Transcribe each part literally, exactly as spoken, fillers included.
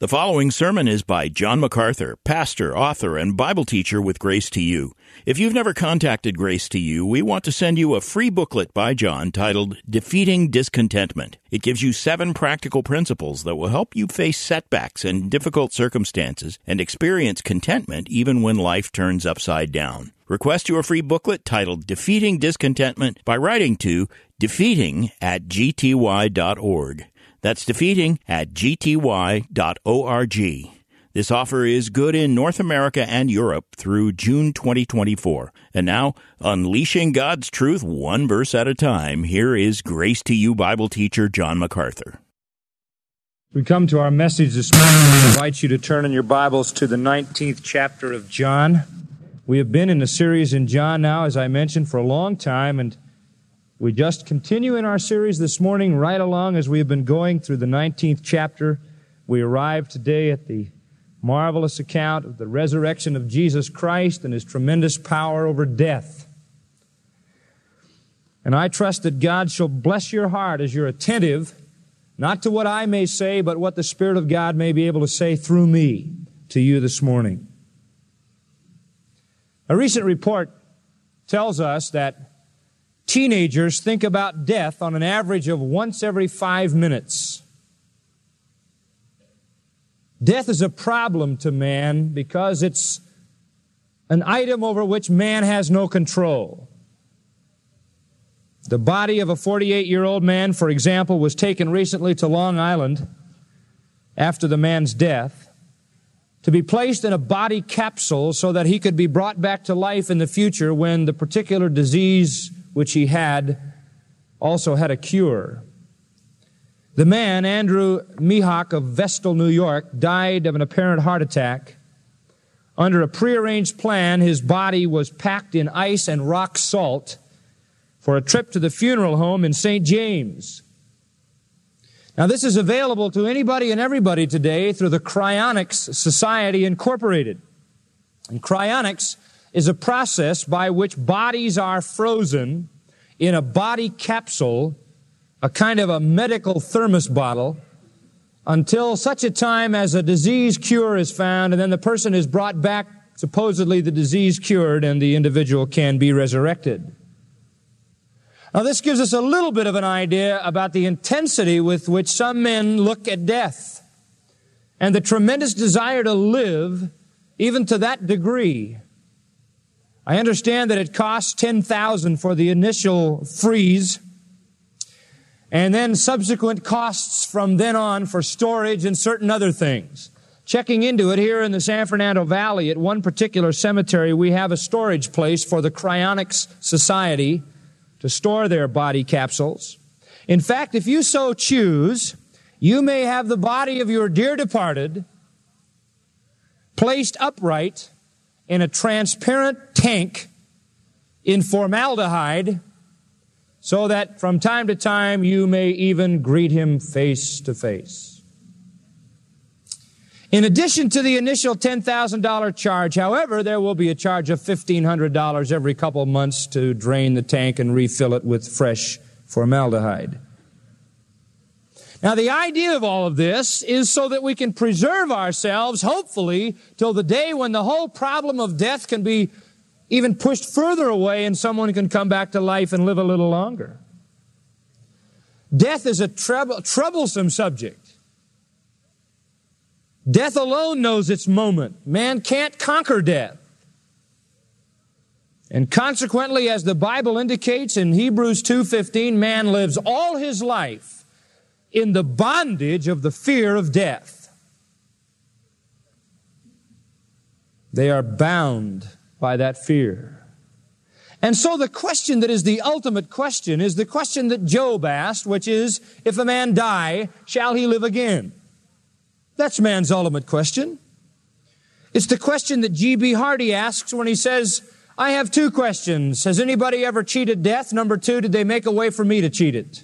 The following sermon is by John MacArthur, pastor, author, and Bible teacher with Grace to You. If you've never contacted Grace to You, we want to send you a free booklet by John titled Defeating Discontentment. It gives you seven practical principles that will help you face setbacks and difficult circumstances and experience contentment even when life turns upside down. Request your free booklet titled Defeating Discontentment by writing to defeating at g t y dot org. That's defeating at g t y dot org. This offer is good in North America and Europe through June twenty twenty-four. And now, unleashing God's truth one verse at a time, here is Grace to You Bible teacher John MacArthur. We come to our message this morning. I invite you to turn in your Bibles to the nineteenth chapter of John. We have been in a series in John now, as I mentioned, for a long time, and we just continue in our series this morning right along as we have been going through the nineteenth chapter. We arrived today at the marvelous account of the resurrection of Jesus Christ and His tremendous power over death. And I trust that God shall bless your heart as you're attentive, not to what I may say, but what the Spirit of God may be able to say through me to you this morning. A recent report tells us that teenagers think about death on an average of once every five minutes. Death is a problem to man because it's an item over which man has no control. The body of a forty-eight-year-old man, for example, was taken recently to Long Island after the man's death to be placed in a body capsule so that he could be brought back to life in the future when the particular disease which he had also had a cure. The man, Andrew Mihawk of Vestal, New York, died of an apparent heart attack. Under a prearranged plan, his body was packed in ice and rock salt for a trip to the funeral home in Saint James. Now, this is available to anybody and everybody today through the Cryonics Society Incorporated. And cryonics is a process by which bodies are frozen in a body capsule, a kind of a medical thermos bottle, until such a time as a disease cure is found, and then the person is brought back, supposedly the disease cured, and the individual can be resurrected. Now, this gives us a little bit of an idea about the intensity with which some men look at death and the tremendous desire to live even to that degree. I understand that it costs ten thousand dollars for the initial freeze, and then subsequent costs from then on for storage and certain other things. Checking into it here in the San Fernando Valley at one particular cemetery, we have a storage place for the Cryonics Society to store their body capsules. In fact, if you so choose, you may have the body of your dear departed placed upright in a transparent tank in formaldehyde so that from time to time you may even greet him face to face. In addition to the initial ten thousand dollars charge, however, there will be a charge of fifteen hundred dollars every couple months to drain the tank and refill it with fresh formaldehyde. Now, the idea of all of this is so that we can preserve ourselves, hopefully, till the day when the whole problem of death can be even pushed further away and someone can come back to life and live a little longer. Death is a trouble, troublesome subject. Death alone knows its moment. Man can't conquer death. And consequently, as the Bible indicates in Hebrews two fifteen, man lives all his life in the bondage of the fear of death. They are bound by that fear. And so the question that is the ultimate question is the question that Job asked, which is, if a man die, shall he live again? That's man's ultimate question. It's the question that G B Hardy asks when he says, I have two questions. Has anybody ever cheated death? Number two, did they make a way for me to cheat it?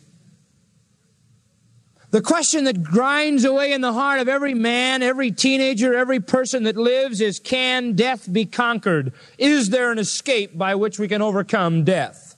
The question that grinds away in the heart of every man, every teenager, every person that lives is, can death be conquered? Is there an escape by which we can overcome death?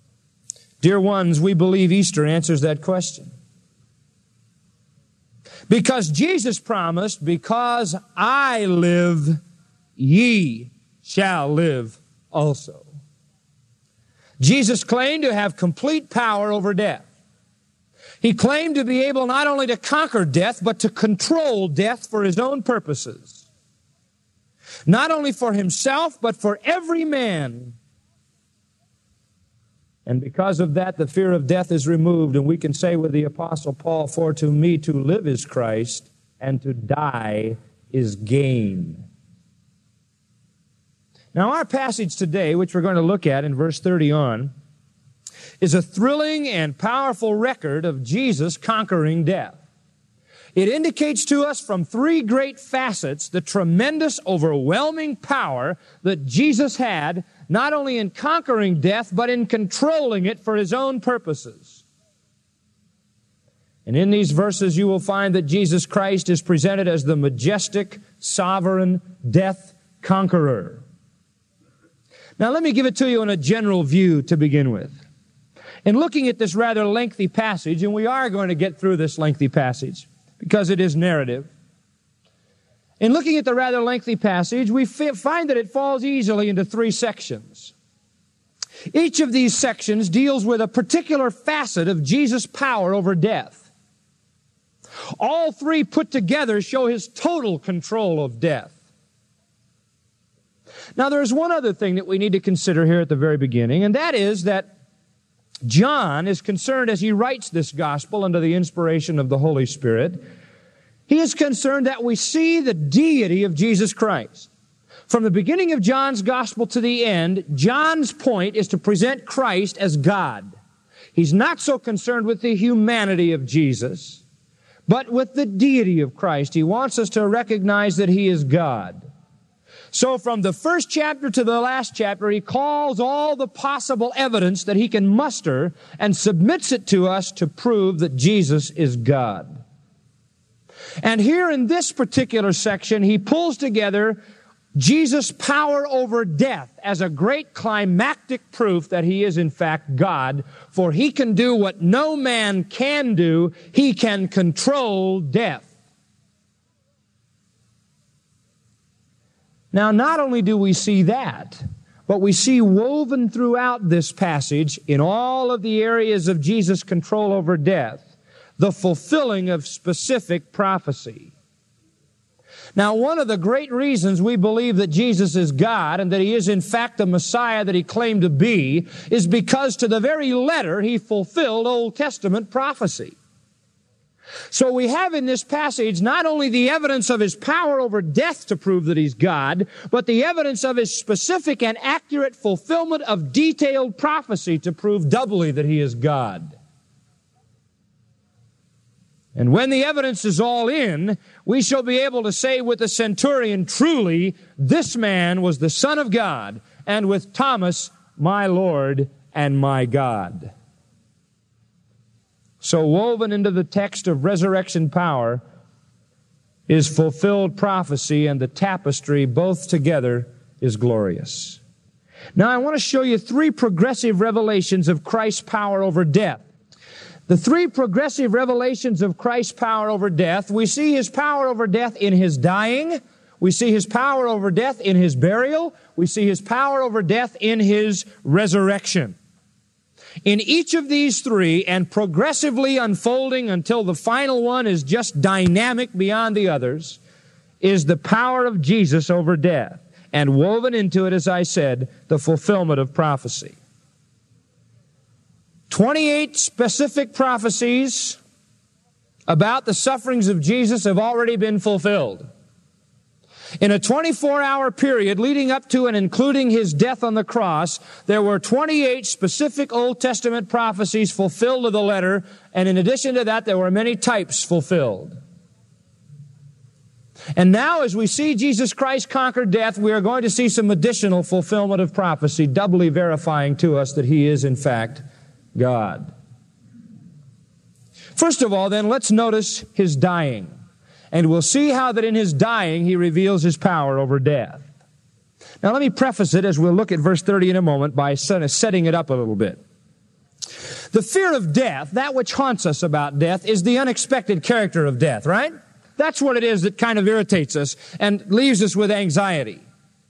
Dear ones, we believe Easter answers that question. Because Jesus promised, because I live, ye shall live also. Jesus claimed to have complete power over death. He claimed to be able not only to conquer death, but to control death for His own purposes. Not only for Himself, but for every man. And because of that, the fear of death is removed, and we can say with the Apostle Paul, "For to me to live is Christ, and to die is gain." Now, our passage today, which we're going to look at in verse thirty on, is a thrilling and powerful record of Jesus conquering death. It indicates to us from three great facets the tremendous, overwhelming power that Jesus had, not only in conquering death, but in controlling it for His own purposes. And in these verses, you will find that Jesus Christ is presented as the majestic, sovereign, death conqueror. Now, let me give it to you in a general view to begin with. In looking at this rather lengthy passage, and we are going to get through this lengthy passage, because it is narrative. In looking at the rather lengthy passage, we find that it falls easily into three sections. Each of these sections deals with a particular facet of Jesus' power over death. All three put together show His total control of death. Now, there's one other thing that we need to consider here at the very beginning, and that is that John is concerned, as he writes this gospel under the inspiration of the Holy Spirit, he is concerned that we see the deity of Jesus Christ. From the beginning of John's gospel to the end, John's point is to present Christ as God. He's not so concerned with the humanity of Jesus, but with the deity of Christ. He wants us to recognize that He is God. So from the first chapter to the last chapter, he calls all the possible evidence that he can muster and submits it to us to prove that Jesus is God. And here in this particular section, he pulls together Jesus' power over death as a great climactic proof that He is in fact God, for He can do what no man can do. He can control death. Now, not only do we see that, but we see woven throughout this passage, in all of the areas of Jesus' control over death, the fulfilling of specific prophecy. Now, one of the great reasons we believe that Jesus is God and that He is in fact the Messiah that He claimed to be is because to the very letter He fulfilled Old Testament prophecy. So we have in this passage not only the evidence of His power over death to prove that He's God, but the evidence of His specific and accurate fulfillment of detailed prophecy to prove doubly that He is God. And when the evidence is all in, we shall be able to say with the centurion, truly, this man was the Son of God, and with Thomas, my Lord and my God. So woven into the text of resurrection power is fulfilled prophecy, and the tapestry both together is glorious. Now I want to show you three progressive revelations of Christ's power over death. The three progressive revelations of Christ's power over death, we see His power over death in His dying, we see His power over death in His burial, we see His power over death in His resurrection. In each of these three, and progressively unfolding until the final one is just dynamic beyond the others, is the power of Jesus over death. And woven into it, as I said, the fulfillment of prophecy. twenty-eight specific prophecies about the sufferings of Jesus have already been fulfilled. In a twenty-four hour period leading up to and including His death on the cross, there were twenty-eight specific Old Testament prophecies fulfilled to the letter, and in addition to that, there were many types fulfilled. And now, as we see Jesus Christ conquer death, we are going to see some additional fulfillment of prophecy, doubly verifying to us that He is, in fact, God. First of all, then, let's notice His dying. And we'll see how that in His dying, He reveals His power over death. Now, let me preface it, as we'll look at verse thirty in a moment, by setting it up a little bit. The fear of death, that which haunts us about death, is the unexpected character of death, right? That's what it is that kind of irritates us and leaves us with anxiety.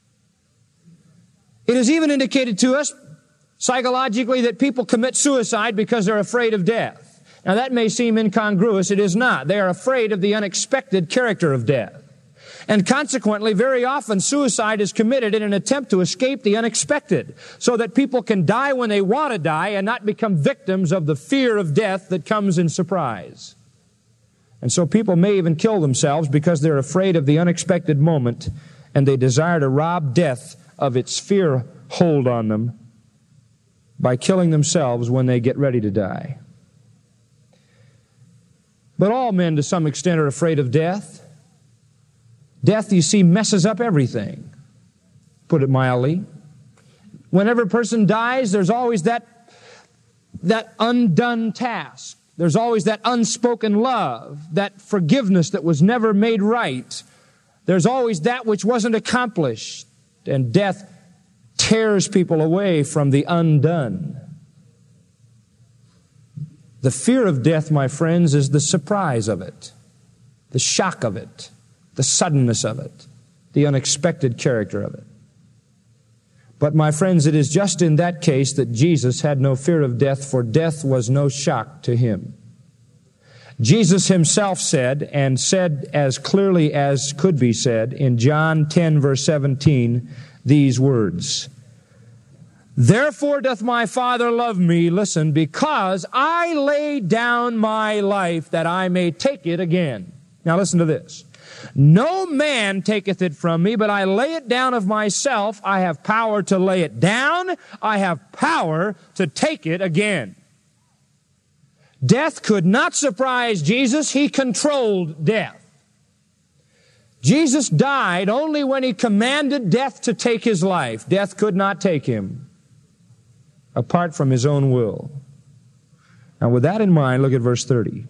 It is even indicated to us psychologically that people commit suicide because they're afraid of death. Now that may seem incongruous. It is not. They are afraid of the unexpected character of death. And consequently, very often suicide is committed in an attempt to escape the unexpected, so that people can die when they want to die and not become victims of the fear of death that comes in surprise. And so people may even kill themselves because they're afraid of the unexpected moment, and they desire to rob death of its fear hold on them by killing themselves when they get ready to die. But all men, to some extent, are afraid of death. Death, you see, messes up everything, put it mildly. Whenever a person dies, there's always that, that undone task. There's always that unspoken love, that forgiveness that was never made right. There's always that which wasn't accomplished. And death tears people away from the undone. The fear of death, my friends, is the surprise of it, the shock of it, the suddenness of it, the unexpected character of it. But my friends, it is just in that case that Jesus had no fear of death, for death was no shock to him. Jesus himself said, and said as clearly as could be said, in John ten, verse seventeen, these words, "Therefore doth my Father love me," listen, "because I lay down my life that I may take it again." Now listen to this. "No man taketh it from me, but I lay it down of myself. I have power to lay it down. I have power to take it again." Death could not surprise Jesus. He controlled death. Jesus died only when he commanded death to take his life. Death could not take him apart from his own will. Now with that in mind, look at verse thirty.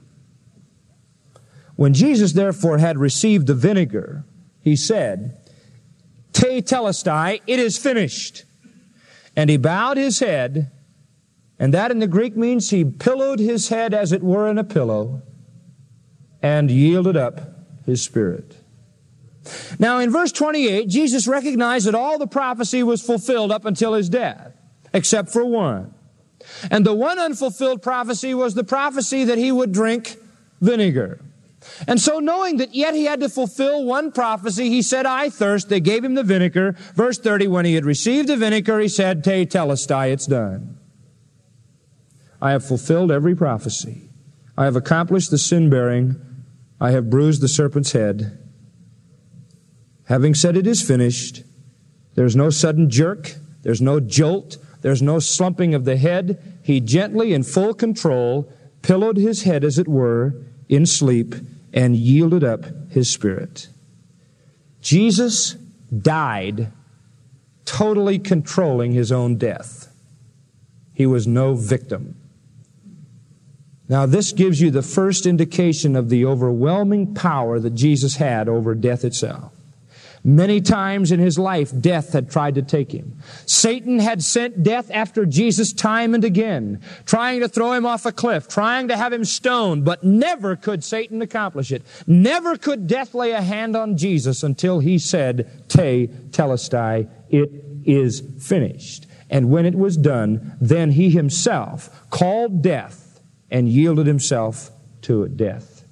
"When Jesus therefore had received the vinegar, he said, Te telestai, it is finished. And he bowed his head, and that in the Greek means he pillowed his head as it were in a pillow, and yielded up his spirit." Now in verse twenty-eight, Jesus recognized that all the prophecy was fulfilled up until his death, except for one. And the one unfulfilled prophecy was the prophecy that he would drink vinegar. And so knowing that yet he had to fulfill one prophecy, he said, "I thirst." They gave him the vinegar. Verse thirty, when he had received the vinegar, he said, "Te telestai," it's done. I have fulfilled every prophecy. I have accomplished the sin-bearing. I have bruised the serpent's head. Having said it is finished, there's no sudden jerk. There's no jolt. There's no slumping of the head. He gently, in full control, pillowed his head, as it were, in sleep, and yielded up his spirit. Jesus died totally controlling his own death. He was no victim. Now this gives you the first indication of the overwhelming power that Jesus had over death itself. Many times in his life, death had tried to take him. Satan had sent death after Jesus time and again, trying to throw him off a cliff, trying to have him stoned, but never could Satan accomplish it. Never could death lay a hand on Jesus until he said, "Te telestai," it is finished. And when it was done, then he himself called death and yielded himself to death.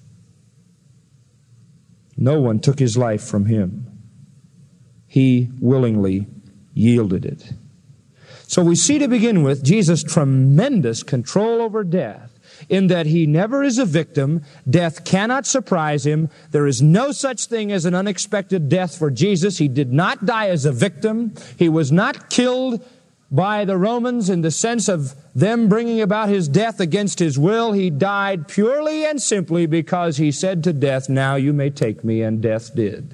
No one took his life from him. He willingly yielded it. So we see, to begin with, Jesus' tremendous control over death, in that he never is a victim. Death cannot surprise him. There is no such thing as an unexpected death for Jesus. He did not die as a victim. He was not killed by the Romans in the sense of them bringing about his death against his will. He died purely and simply because he said to death, "Now you may take me," and death did.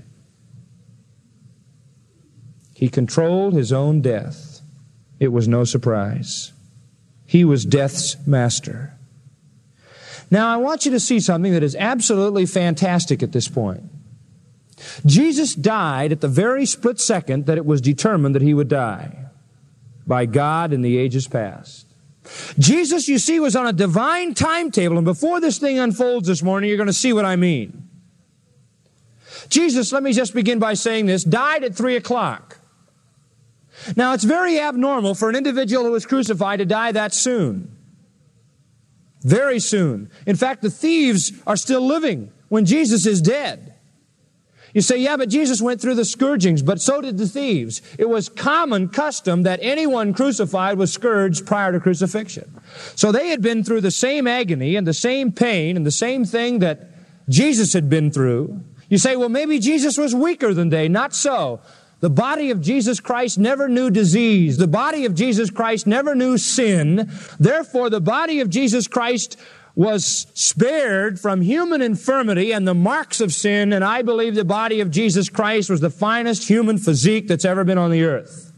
He controlled his own death. It was no surprise. He was death's master. Now, I want you to see something that is absolutely fantastic at this point. Jesus died at the very split second that it was determined that he would die by God in the ages past. Jesus, you see, was on a divine timetable, and before this thing unfolds this morning, you're going to see what I mean. Jesus, let me just begin by saying this, died at three o'clock. Now, it's very abnormal for an individual who was crucified to die that soon. Very soon. In fact, the thieves are still living when Jesus is dead. You say, yeah, but Jesus went through the scourgings, but so did the thieves. It was common custom that anyone crucified was scourged prior to crucifixion. So they had been through the same agony and the same pain and the same thing that Jesus had been through. You say, well, maybe Jesus was weaker than they. Not so. The body of Jesus Christ never knew disease. The body of Jesus Christ never knew sin. Therefore, the body of Jesus Christ was spared from human infirmity and the marks of sin, and I believe the body of Jesus Christ was the finest human physique that's ever been on the earth.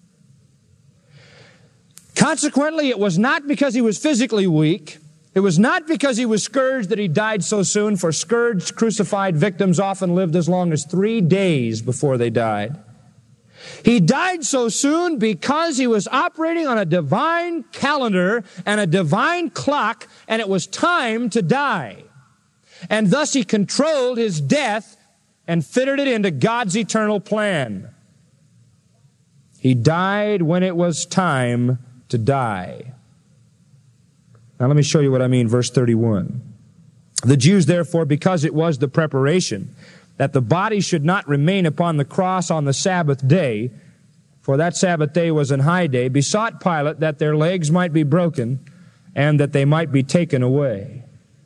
Consequently, it was not because he was physically weak. It was not because he was scourged that he died so soon, for scourged, crucified victims often lived as long as three days before they died. He died so soon because he was operating on a divine calendar and a divine clock, and it was time to die. And thus he controlled his death and fitted it into God's eternal plan. He died when it was time to die. Now let me show you what I mean, verse thirty-one. The Jews, therefore, because it was the preparation that the body should not remain upon the cross on the Sabbath day, for that Sabbath day was an high day, besought Pilate that their legs might be broken and that they might be taken away.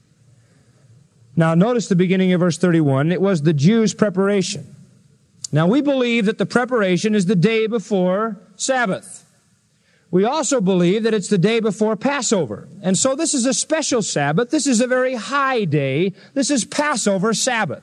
Now notice the beginning of verse thirty-one. It was the Jews' preparation. Now we believe that the preparation is the day before Sabbath. We also believe that it's the day before Passover. And so this is a special Sabbath. This is a very high day. This is Passover Sabbath.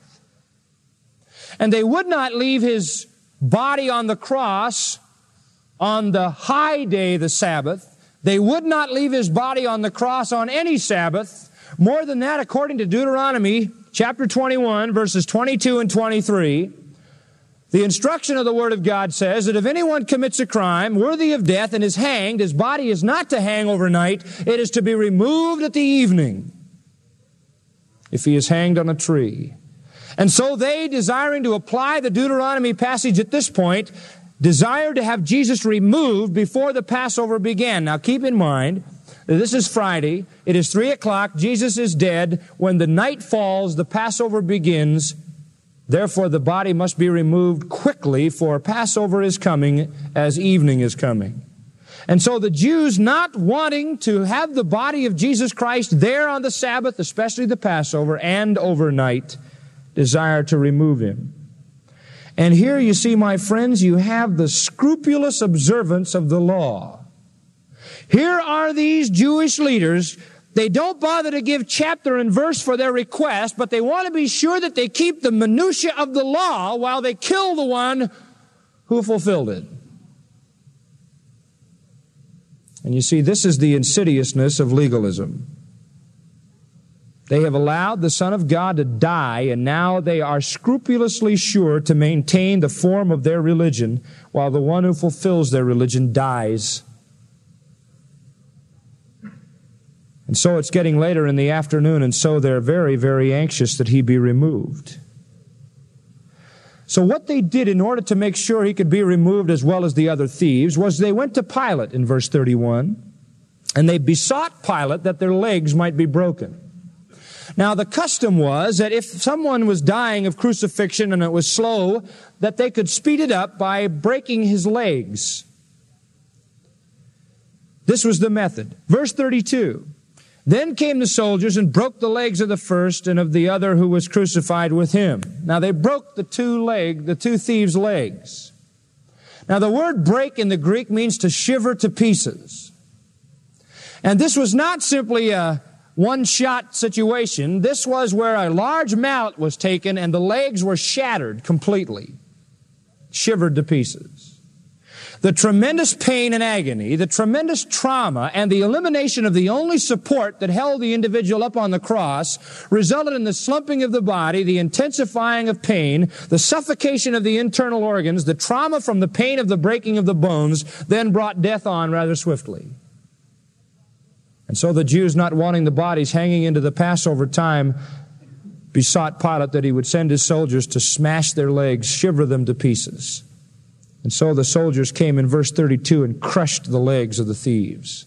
And they would not leave his body on the cross on the high day, the Sabbath. They would not leave his body on the cross on any Sabbath. More than that, according to Deuteronomy chapter twenty-one, verses twenty-two and twenty-three, the instruction of the Word of God says that if anyone commits a crime worthy of death and is hanged, his body is not to hang overnight. It is to be removed at the evening if he is hanged on a tree. And so they, desiring to apply the Deuteronomy passage at this point, desired to have Jesus removed before the Passover began. Now keep in mind that this is Friday. It is three o'clock. Jesus is dead. When the night falls, the Passover begins. Therefore, the body must be removed quickly, for Passover is coming as evening is coming. And so the Jews, not wanting to have the body of Jesus Christ there on the Sabbath, especially the Passover, and overnight, desire to remove him. And here you see, my friends, you have the scrupulous observance of the law. Here are these Jewish leaders. They don't bother to give chapter and verse for their request, but they want to be sure that they keep the minutia of the law while they kill the one who fulfilled it. And you see, this is the insidiousness of legalism. They have allowed the Son of God to die, and now they are scrupulously sure to maintain the form of their religion while the one who fulfills their religion dies. And so it's getting later in the afternoon, and so they're very, very anxious that he be removed. So what they did in order to make sure he could be removed as well as the other thieves was they went to Pilate in verse thirty-one, and they besought Pilate that their legs might be broken. Now, the custom was that if someone was dying of crucifixion and it was slow, that they could speed it up by breaking his legs. This was the method. Verse thirty-two, then came the soldiers and broke the legs of the first and of the other who was crucified with him. Now, they broke the two leg, the two thieves' legs. Now, the word break in the Greek means to shiver to pieces. And this was not simply a one-shot situation. This was where a large mallet was taken and the legs were shattered completely, shivered to pieces. The tremendous pain and agony, the tremendous trauma, and the elimination of the only support that held the individual up on the cross resulted in the slumping of the body, the intensifying of pain, the suffocation of the internal organs, the trauma from the pain of the breaking of the bones, then brought death on rather swiftly. And so the Jews, not wanting the bodies hanging into the Passover time, besought Pilate that he would send his soldiers to smash their legs, shiver them to pieces. And so the soldiers came in verse thirty-two and crushed the legs of the thieves.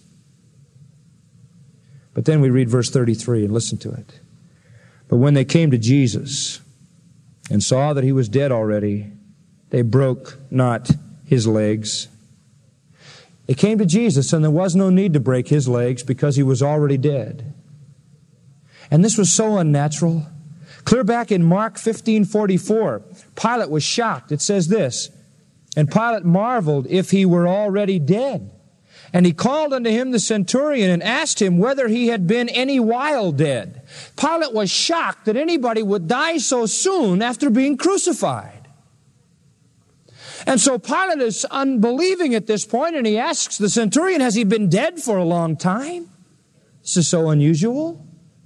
But then we read verse thirty-three and listen to it. But when they came to Jesus and saw that he was dead already, they broke not his legs. They came to Jesus, and there was no need to break his legs because he was already dead. And this was so unnatural. Clear back in Mark fifteen forty-four, Pilate was shocked. It says this, and Pilate marveled if he were already dead. And he called unto him the centurion and asked him whether he had been any while dead. Pilate was shocked that anybody would die so soon after being crucified. And so Pilate is unbelieving at this point, and he asks the centurion, has he been dead for a long time? This is so unusual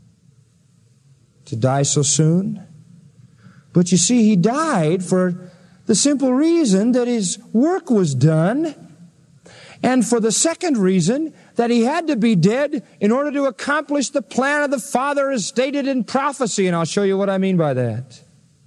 to die so soon. But you see, he died for the simple reason that his work was done, and for the second reason that he had to be dead in order to accomplish the plan of the Father as stated in prophecy. And I'll show you what I mean by that.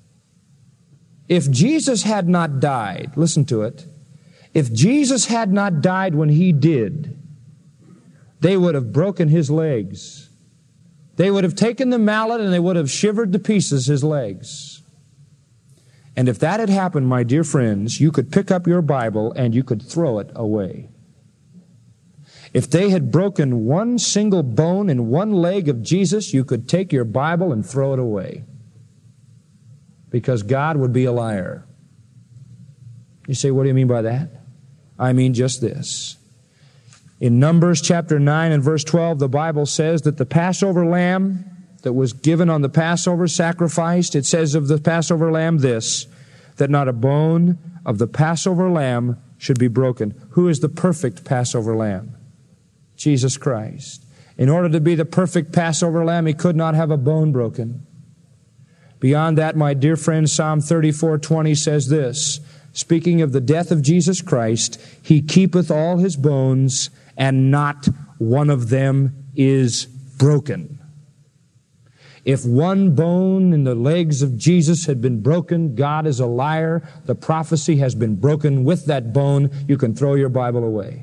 If Jesus had not died, listen to it, if Jesus had not died when he did, they would have broken his legs. They would have taken the mallet and they would have shivered to pieces his legs. And if that had happened, my dear friends, you could pick up your Bible and you could throw it away. If they had broken one single bone in one leg of Jesus, you could take your Bible and throw it away. Because God would be a liar. You say, what do you mean by that? I mean just this. In Numbers chapter nine and verse twelve, the Bible says that the Passover lamb that was given on the Passover sacrificed, it says of the Passover lamb this, that not a bone of the Passover lamb should be broken. Who is the perfect Passover lamb? Jesus Christ. In order to be the perfect Passover lamb, he could not have a bone broken. Beyond that, my dear friend, Psalm thirty-four twenty says this, speaking of the death of Jesus Christ, he keepeth all his bones, and not one of them is broken. If one bone in the legs of Jesus had been broken, God is a liar. The prophecy has been broken with that bone. You can throw your Bible away.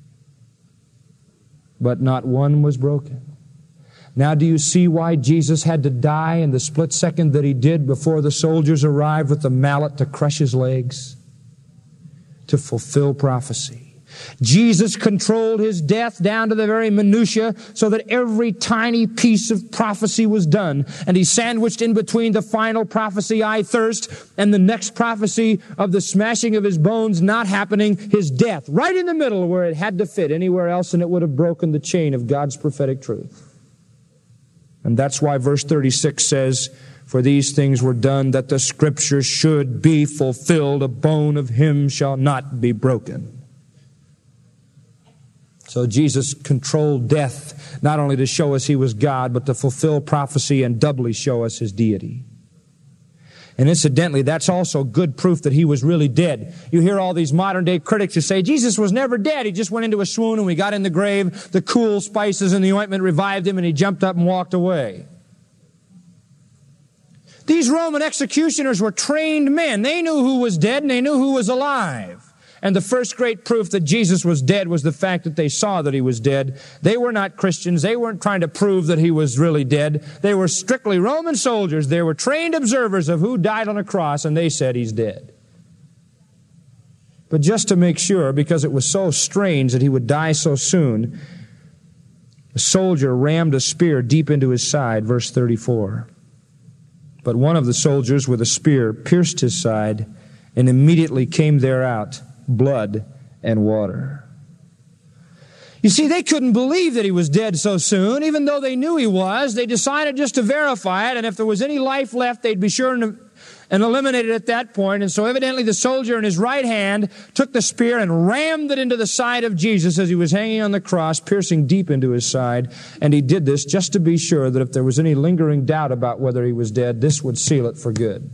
But not one was broken. Now, do you see why Jesus had to die in the split second that he did before the soldiers arrived with the mallet to crush his legs? To fulfill prophecy. Jesus controlled his death down to the very minutiae so that every tiny piece of prophecy was done. And he sandwiched in between the final prophecy, I thirst, and the next prophecy of the smashing of his bones not happening, his death, right in the middle where it had to fit anywhere else, and it would have broken the chain of God's prophetic truth. And that's why verse thirty-six says, for these things were done that the Scripture should be fulfilled. A bone of him shall not be broken. So Jesus controlled death, not only to show us he was God, but to fulfill prophecy and doubly show us his deity. And incidentally, that's also good proof that he was really dead. You hear all these modern day critics who say, Jesus was never dead. He just went into a swoon and we got in the grave. The cool spices and the ointment revived him and he jumped up and walked away. These Roman executioners were trained men. They knew who was dead and they knew who was alive. And the first great proof that Jesus was dead was the fact that they saw that he was dead. They were not Christians. They weren't trying to prove that he was really dead. They were strictly Roman soldiers. They were trained observers of who died on a cross, and they said he's dead. But just to make sure, because it was so strange that he would die so soon, a soldier rammed a spear deep into his side, verse thirty-four. But one of the soldiers with a spear pierced his side, and immediately came there out blood and water. You see, they couldn't believe that he was dead so soon. Even though they knew he was, they decided just to verify it, and if there was any life left, they'd be sure and, and eliminate it at that point. And so evidently the soldier in his right hand took the spear and rammed it into the side of Jesus as he was hanging on the cross, piercing deep into his side. And he did this just to be sure that if there was any lingering doubt about whether he was dead, this would seal it for good.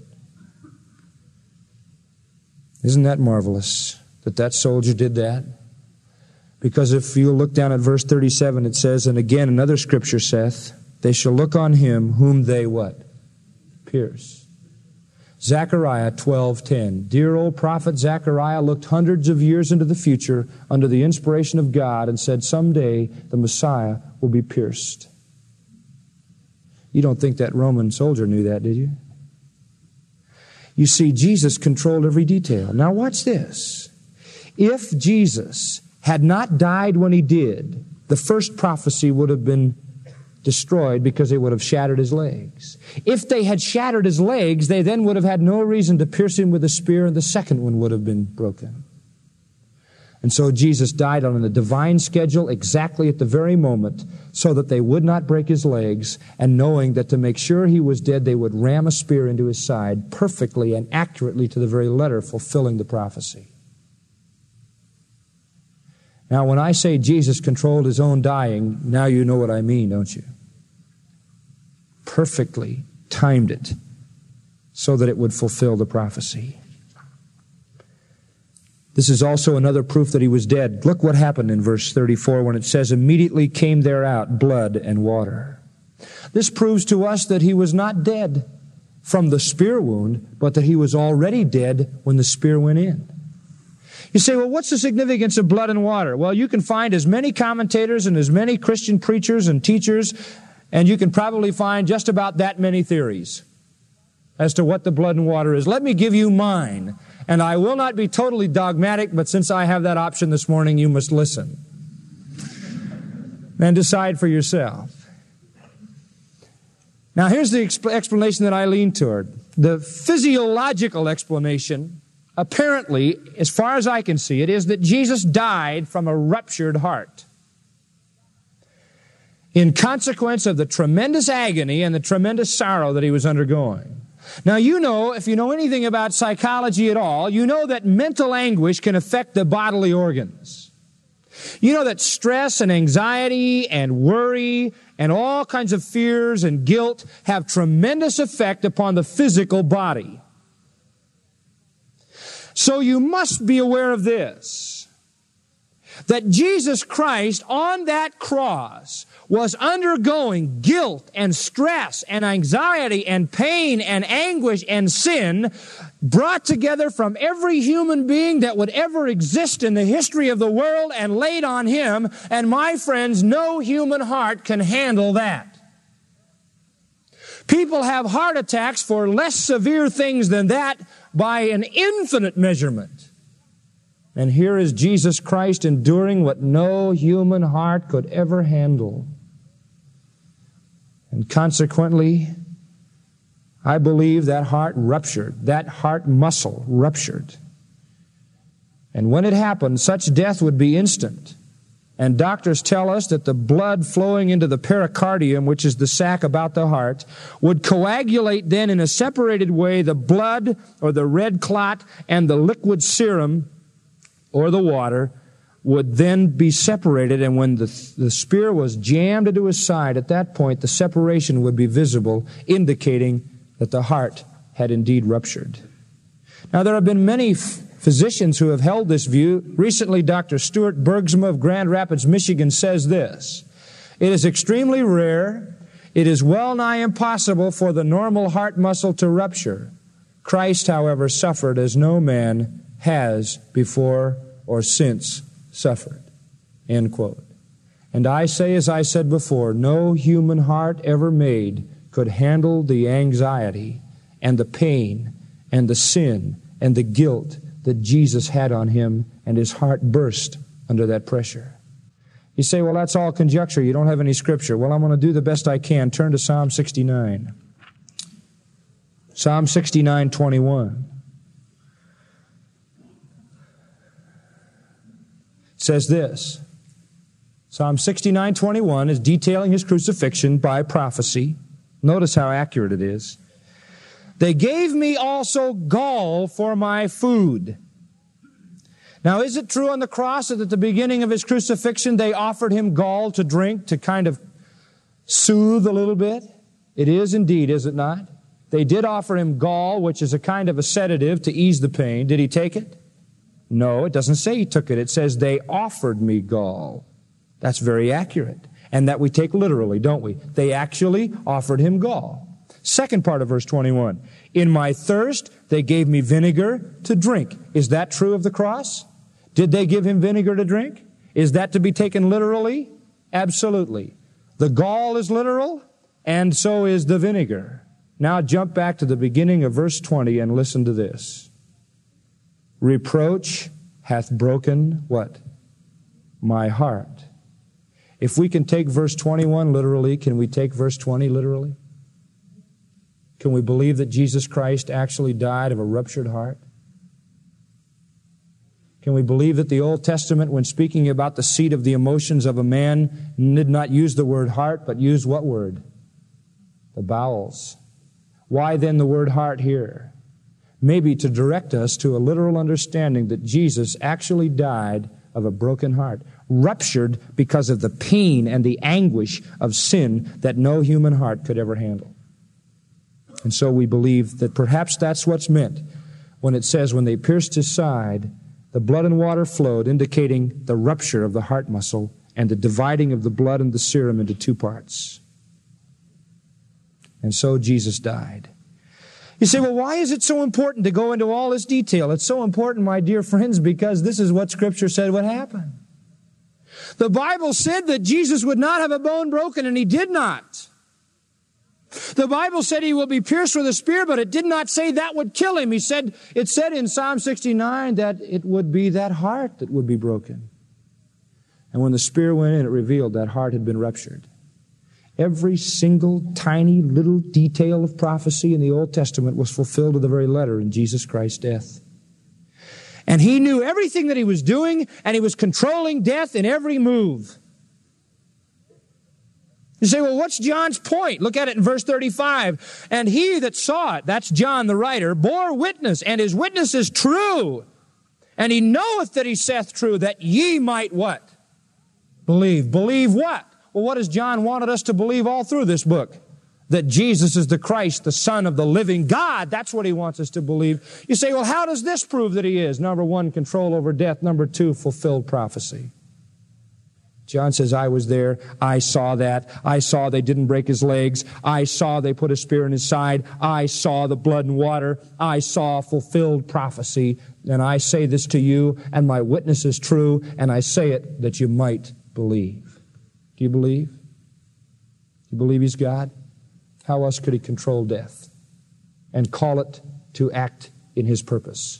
Isn't that marvelous that that soldier did that? Because if you look down at verse thirty-seven, it says, and again another scripture saith, they shall look on him whom they what? Pierce. Zechariah twelve ten. Dear old prophet Zechariah looked hundreds of years into the future under the inspiration of God and said, someday the Messiah will be pierced. You don't think that Roman soldier knew that, did you? You see, Jesus controlled every detail. Now watch this. If Jesus had not died when he did, the first prophecy would have been destroyed because they would have shattered his legs. If they had shattered his legs, they then would have had no reason to pierce him with a spear, and the second one would have been broken. And so Jesus died on the divine schedule exactly at the very moment so that they would not break his legs, and knowing that to make sure he was dead, they would ram a spear into his side perfectly and accurately to the very letter, fulfilling the prophecy. Now, when I say Jesus controlled his own dying, now you know what I mean, don't you? Perfectly timed it so that it would fulfill the prophecy. This is also another proof that he was dead. Look what happened in verse thirty-four when it says, immediately came there out blood and water. This proves to us that he was not dead from the spear wound, but that he was already dead when the spear went in. You say, well, what's the significance of blood and water? Well, you can find as many commentators and as many Christian preachers and teachers, and you can probably find just about that many theories as to what the blood and water is. Let me give you mine, and I will not be totally dogmatic, but since I have that option this morning, you must listen and decide for yourself. Now, here's the exp- explanation that I lean toward. The physiological explanation, apparently, as far as I can see it, is that Jesus died from a ruptured heart in consequence of the tremendous agony and the tremendous sorrow that he was undergoing. Now, you know, if you know anything about psychology at all, you know that mental anguish can affect the bodily organs. You know that stress and anxiety and worry and all kinds of fears and guilt have tremendous effect upon the physical body. So you must be aware of this, that Jesus Christ on that cross was undergoing guilt and stress and anxiety and pain and anguish and sin brought together from every human being that would ever exist in the history of the world and laid on him. And my friends, no human heart can handle that. People have heart attacks for less severe things than that by an infinite measurement. And here is Jesus Christ enduring what no human heart could ever handle. And consequently, I believe that heart ruptured, that heart muscle ruptured. And when it happened, such death would be instant. And doctors tell us that the blood flowing into the pericardium, which is the sac about the heart, would coagulate then in a separated way the blood or the red clot and the liquid serum or the water would then be separated. And when the, the spear was jammed into his side, at that point the separation would be visible, indicating that the heart had indeed ruptured. Now, there have been many f- physicians who have held this view. Recently, Doctor Stuart Bergsma of Grand Rapids, Michigan, says this: it is extremely rare, it is well nigh impossible for the normal heart muscle to rupture. Christ, however, suffered as no man has before or since suffered. End quote. And I say, as I said before, no human heart ever made could handle the anxiety and the pain and the sin and the guilt that Jesus had on him, and his heart burst under that pressure. You say, well, that's all conjecture. You don't have any scripture. Well, I'm going to do the best I can. Turn to Psalm sixty-nine. Psalm sixty-nine, twenty-one. It says this. Psalm sixty-nine, twenty-one is detailing his crucifixion by prophecy. Notice how accurate it is. They gave me also gall for my food. Now, is it true on the cross that at the beginning of his crucifixion they offered him gall to drink to kind of soothe a little bit? It is indeed, is it not? They did offer him gall, which is a kind of a sedative to ease the pain. Did he take it? No, it doesn't say he took it. It says they offered me gall. That's very accurate. And that we take literally, don't we? They actually offered him gall. Second part of verse twenty-one. In my thirst, they gave me vinegar to drink. Is that true of the cross? Did they give him vinegar to drink? Is that to be taken literally? Absolutely. The gall is literal, and so is the vinegar. Now jump back to the beginning of verse twenty and listen to this. Reproach hath broken what? My heart. If we can take verse twenty-one literally, can we take verse twenty literally? Can we believe that Jesus Christ actually died of a ruptured heart? Can we believe that the Old Testament, when speaking about the seat of the emotions of a man, did not use the word heart, but used what word? The bowels. Why then the word heart here? Maybe to direct us to a literal understanding that Jesus actually died of a broken heart, ruptured because of the pain and the anguish of sin that no human heart could ever handle. And so we believe that perhaps that's what's meant when it says, when they pierced his side, the blood and water flowed, indicating the rupture of the heart muscle and the dividing of the blood and the serum into two parts. And so Jesus died. You say, well, why is it so important to go into all this detail? It's so important, my dear friends, because this is what Scripture said would happen. The Bible said that Jesus would not have a bone broken, and he did not. The Bible said he will be pierced with a spear, but it did not say that would kill him. He said, it said in Psalm sixty-nine that it would be that heart that would be broken. And when the spear went in, it revealed that heart had been ruptured. Every single tiny little detail of prophecy in the Old Testament was fulfilled to the very letter in Jesus Christ's death. And he knew everything that he was doing, and he was controlling death in every move. You say, well, what's John's point? Look at it in verse thirty-five. And he that saw it, that's John the writer, bore witness, and his witness is true. And he knoweth that he saith true, that ye might what? Believe. Believe what? Well, what has John wanted us to believe all through this book? That Jesus is the Christ, the Son of the living God. That's what he wants us to believe. You say, well, how does this prove that he is? Number one, control over death. Number two, fulfilled prophecy. John says, I was there. I saw that. I saw they didn't break his legs. I saw they put a spear in his side. I saw the blood and water. I saw fulfilled prophecy. And I say this to you, and my witness is true, and I say it that you might believe. Do you believe? Do you believe he's God? How else could he control death and call it to act in his purpose?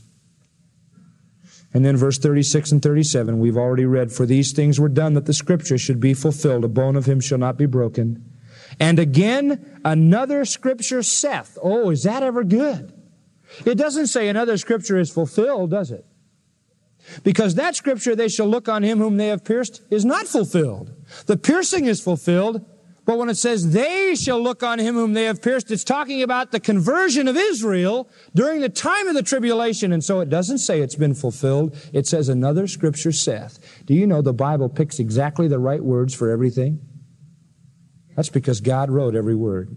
And then verse thirty-six and thirty-seven, we've already read, for these things were done that the Scripture should be fulfilled. A bone of him shall not be broken. And again, another Scripture saith. Oh, is that ever good? It doesn't say another Scripture is fulfilled, does it? Because that Scripture, they shall look on him whom they have pierced, is not fulfilled. The piercing is fulfilled, but when it says they shall look on him whom they have pierced, it's talking about the conversion of Israel during the time of the tribulation. And so it doesn't say it's been fulfilled. It says another Scripture saith. Do you know the Bible picks exactly the right words for everything? That's because God wrote every word.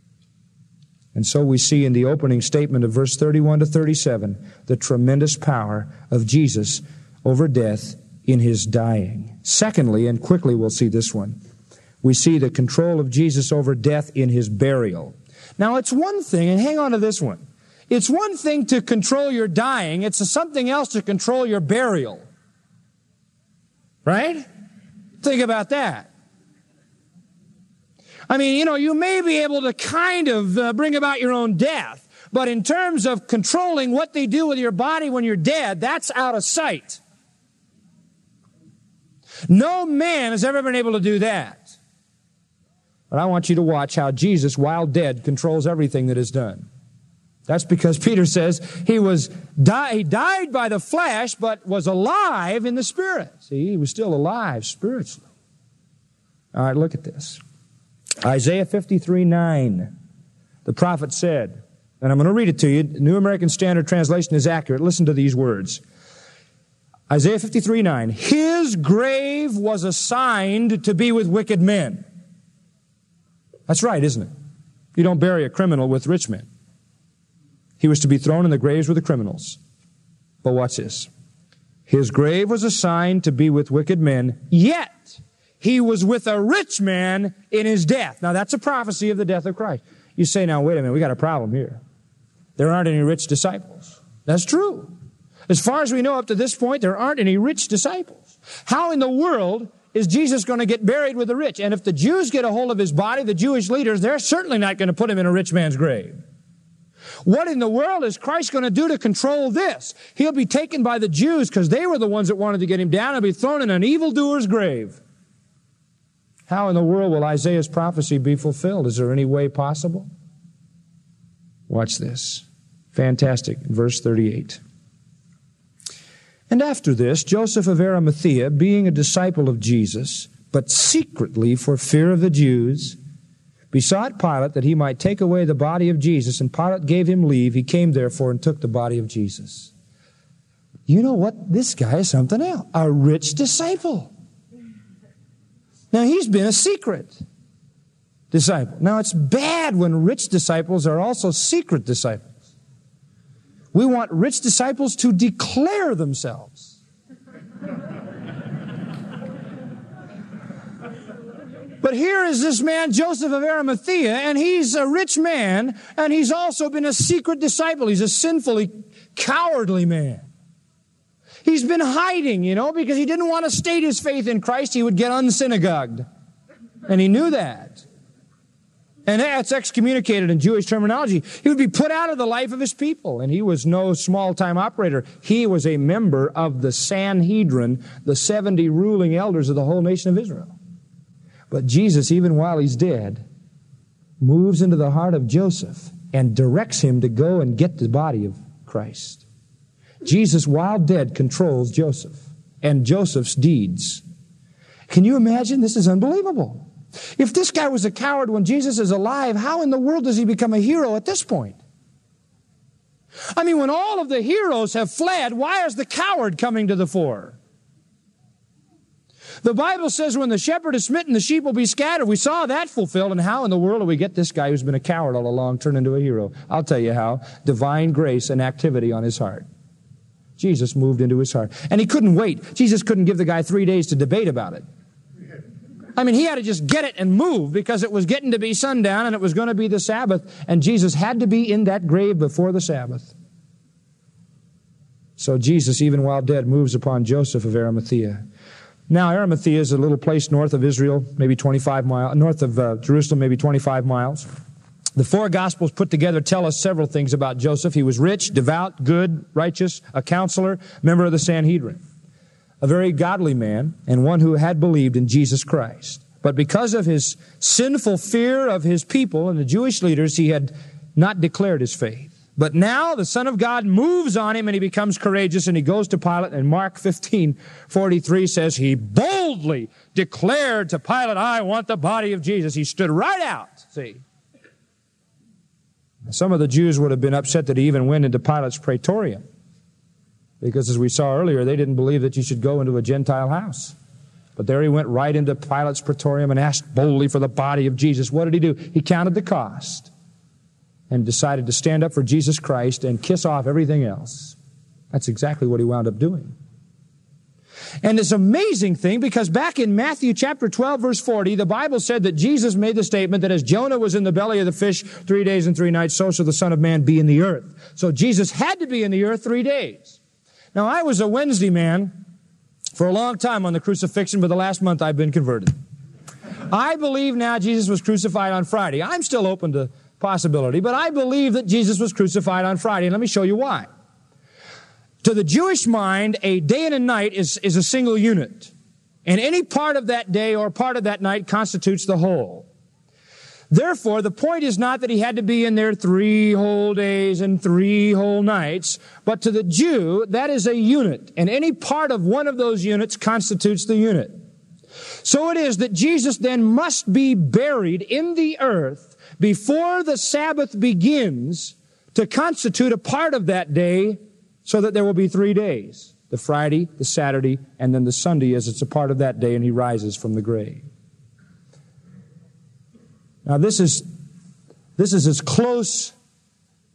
And so we see in the opening statement of verse thirty-one to thirty-seven the tremendous power of Jesus over death in his dying. Secondly, and quickly we'll see this one, we see the control of Jesus over death in his burial. Now it's one thing, and hang on to this one, it's one thing to control your dying, it's something else to control your burial. Right? Think about that. I mean, you know, you may be able to kind of uh, bring about your own death, but in terms of controlling what they do with your body when you're dead, that's out of sight. No man has ever been able to do that. But I want you to watch how Jesus, while dead, controls everything that is done. That's because Peter says he was di- he died by the flesh, but was alive in the spirit. See, he was still alive spiritually. All right, look at this. Isaiah fifty-three nine, the prophet said, and I'm going to read it to you. New American Standard Translation is accurate. Listen to these words. Isaiah fifty-three nine, his grave was assigned to be with wicked men. That's right, isn't it? You don't bury a criminal with rich men. He was to be thrown in the graves with the criminals. But watch this. His grave was assigned to be with wicked men, yet he was with a rich man in his death. Now that's a prophecy of the death of Christ. You say, now wait a minute, we got a problem here. There aren't any rich disciples. That's true. As far as we know up to this point, there aren't any rich disciples. How in the world is Jesus going to get buried with the rich? And if the Jews get a hold of his body, the Jewish leaders, they're certainly not going to put him in a rich man's grave. What in the world is Christ going to do to control this? He'll be taken by the Jews because they were the ones that wanted to get him down and be thrown in an evildoer's grave. How in the world will Isaiah's prophecy be fulfilled? Is there any way possible? Watch this. Fantastic. Verse thirty-eight. And after this, Joseph of Arimathea, being a disciple of Jesus, but secretly for fear of the Jews, besought Pilate that he might take away the body of Jesus, and Pilate gave him leave. He came therefore and took the body of Jesus. You know what? This guy is something else. A rich disciple. Now, he's been a secret disciple. Now, it's bad when rich disciples are also secret disciples. We want rich disciples to declare themselves. But here is this man, Joseph of Arimathea, and he's a rich man, and he's also been a secret disciple. He's a sinfully, cowardly man. He's been hiding, you know, because he didn't want to state his faith in Christ. He would get unsynagogued. And he knew that. And that's excommunicated in Jewish terminology. He would be put out of the life of his people. And he was no small-time operator. He was a member of the Sanhedrin, the seventy ruling elders of the whole nation of Israel. But Jesus, even while he's dead, moves into the heart of Joseph and directs him to go and get the body of Christ. Jesus, while dead, controls Joseph and Joseph's deeds. Can you imagine? This is unbelievable. If this guy was a coward when Jesus is alive, how in the world does he become a hero at this point? I mean, when all of the heroes have fled, why is the coward coming to the fore? The Bible says when the shepherd is smitten, the sheep will be scattered. We saw that fulfilled. And how in the world do we get this guy who's been a coward all along turned into a hero? I'll tell you how. Divine grace and activity on his heart. Jesus moved into his heart. And he couldn't wait. Jesus couldn't give the guy three days to debate about it. I mean, he had to just get it and move because it was getting to be sundown and it was going to be the Sabbath. And Jesus had to be in that grave before the Sabbath. So Jesus, even while dead, moves upon Joseph of Arimathea. Now, Arimathea is a little place north of Israel, maybe twenty-five miles, north of uh, Jerusalem, maybe twenty-five miles. The four Gospels put together tell us several things about Joseph. He was rich, devout, good, righteous, a counselor, member of the Sanhedrin. A very godly man, and one who had believed in Jesus Christ. But because of his sinful fear of his people and the Jewish leaders, he had not declared his faith. But now the Son of God moves on him and he becomes courageous and he goes to Pilate, and Mark fifteen forty-three says he boldly declared to Pilate, I want the body of Jesus. He stood right out, see. Some of the Jews would have been upset that he even went into Pilate's praetorium. Because as we saw earlier, they didn't believe that you should go into a Gentile house. But there he went right into Pilate's praetorium and asked boldly for the body of Jesus. What did he do? He counted the cost and decided to stand up for Jesus Christ and kiss off everything else. That's exactly what he wound up doing. And it's an amazing thing because back in Matthew chapter twelve, verse forty, the Bible said that Jesus made the statement that as Jonah was in the belly of the fish three days and three nights, so shall the Son of Man be in the earth. So Jesus had to be in the earth three days. Now, I was a Wednesday man for a long time on the crucifixion, but the last month I've been converted. I believe now Jesus was crucified on Friday. I'm still open to possibility, but I believe that Jesus was crucified on Friday, and let me show you why. To the Jewish mind, a day and a night is, is a single unit, and any part of that day or part of that night constitutes the whole. Therefore, the point is not that he had to be in there three whole days and three whole nights, but to the Jew, that is a unit, and any part of one of those units constitutes the unit. So it is that Jesus then must be buried in the earth before the Sabbath begins to constitute a part of that day so that there will be three days, the Friday, the Saturday, and then the Sunday as it's a part of that day and he rises from the grave. Now, this is, this is as close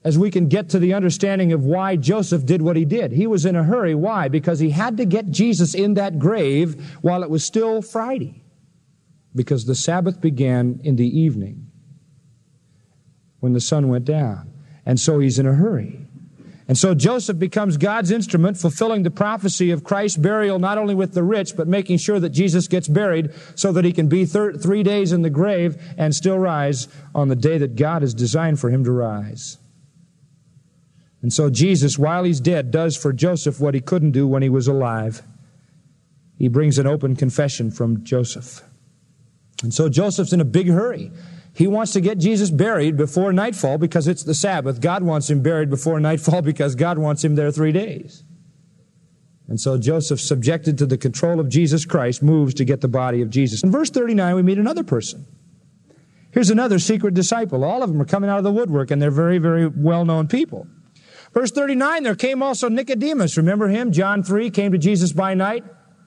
as we can get to the understanding of why Joseph did what he did. He was in a hurry. Why? Because he had to get Jesus in that grave while it was still Friday. Because the Sabbath began in the evening when the sun went down. And so he's in a hurry. And so Joseph becomes God's instrument, fulfilling the prophecy of Christ's burial, not only with the rich, but making sure that Jesus gets buried so that he can be thir- three days in the grave and still rise on the day that God has designed for him to rise. And so Jesus, while he's dead, does for Joseph what he couldn't do when he was alive. He brings an open confession from Joseph. And so Joseph's in a big hurry. He wants to get Jesus buried before nightfall because it's the Sabbath. God wants him buried before nightfall because God wants him there three days. And so Joseph, subjected to the control of Jesus Christ, moves to get the body of Jesus. In verse thirty-nine, we meet another person. Here's another secret disciple. All of them are coming out of the woodwork, and they're very, very well-known people. Verse thirty-nine, there came also Nicodemus. Remember him? John three, came to Jesus by night.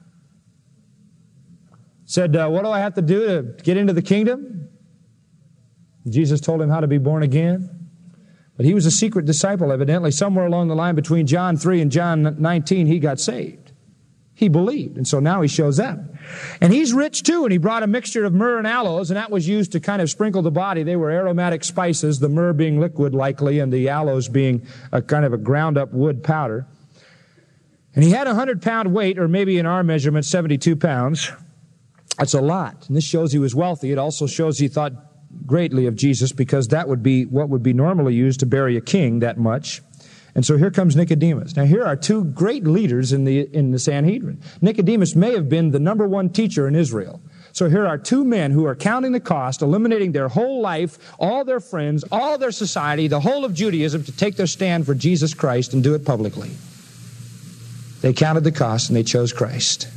Said, uh, what do I have to do to get into the kingdom? Jesus told him how to be born again. But he was a secret disciple, evidently. Somewhere along the line between John three and John nineteen, he got saved. He believed, and so now he shows up. And he's rich too, and he brought a mixture of myrrh and aloes, and that was used to kind of sprinkle the body. They were aromatic spices, the myrrh being liquid likely, and the aloes being a kind of a ground-up wood powder. And he had a hundred-pound weight, or maybe in our measurement, seventy-two pounds. That's a lot. And this shows he was wealthy. It also shows he thought greatly of Jesus, because that would be what would be normally used to bury a king, that much. And so here comes Nicodemus. Now here are two great leaders in the in the Sanhedrin. Nicodemus may have been the number one teacher in Israel. So here are two men who are counting the cost, eliminating their whole life, all their friends, all their society, the whole of Judaism, to take their stand for Jesus Christ and do it publicly. They counted the cost and they chose Christ.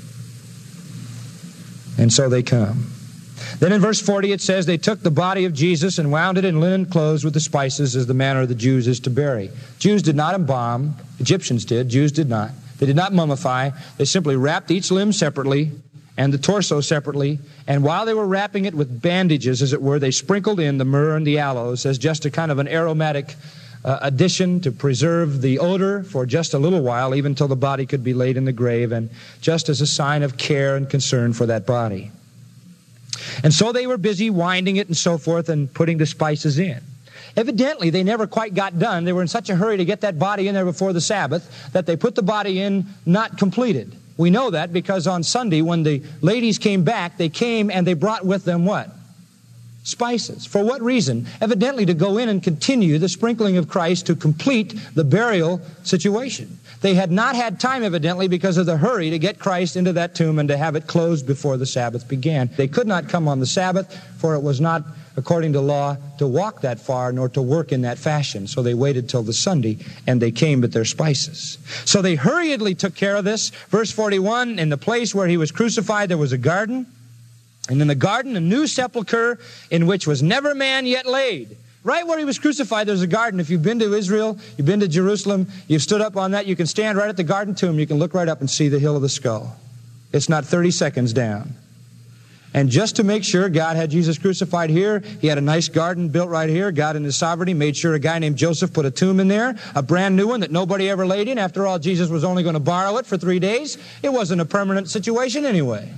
And so they come. Then in verse forty it says, they took the body of Jesus and wound it in linen clothes with the spices, as the manner of the Jews is to bury. Jews did not embalm. Egyptians did. Jews did not. They did not mummify. They simply wrapped each limb separately and the torso separately. And while they were wrapping it with bandages, as it were, they sprinkled in the myrrh and the aloes as just a kind of an aromatic uh, addition to preserve the odor for just a little while, even till the body could be laid in the grave, and just as a sign of care and concern for that body. And so they were busy winding it and so forth and putting the spices in. Evidently, they never quite got done. They were in such a hurry to get that body in there before the Sabbath that they put the body in not completed. We know that because on Sunday, when the ladies came back, they came and they brought with them what? Spices. For what reason? Evidently to go in and continue the sprinkling of Christ to complete the burial situation. They had not had time, evidently, because of the hurry to get Christ into that tomb and to have it closed before the Sabbath began. They could not come on the Sabbath, for it was not, according to law, to walk that far nor to work in that fashion. So they waited till the Sunday, and they came with their spices. So they hurriedly took care of this. Verse forty-one, in the place where he was crucified, there was a garden. And in the garden, a new sepulchre in which was never man yet laid. Right where he was crucified, there's a garden. If you've been to Israel, you've been to Jerusalem, you've stood up on that, you can stand right at the garden tomb. You can look right up and see the hill of the skull. It's not thirty seconds down. And just to make sure God had Jesus crucified here, he had a nice garden built right here. God in his sovereignty made sure a guy named Joseph put a tomb in there, a brand new one that nobody ever laid in. After all, Jesus was only going to borrow it for three days. It wasn't a permanent situation anyway.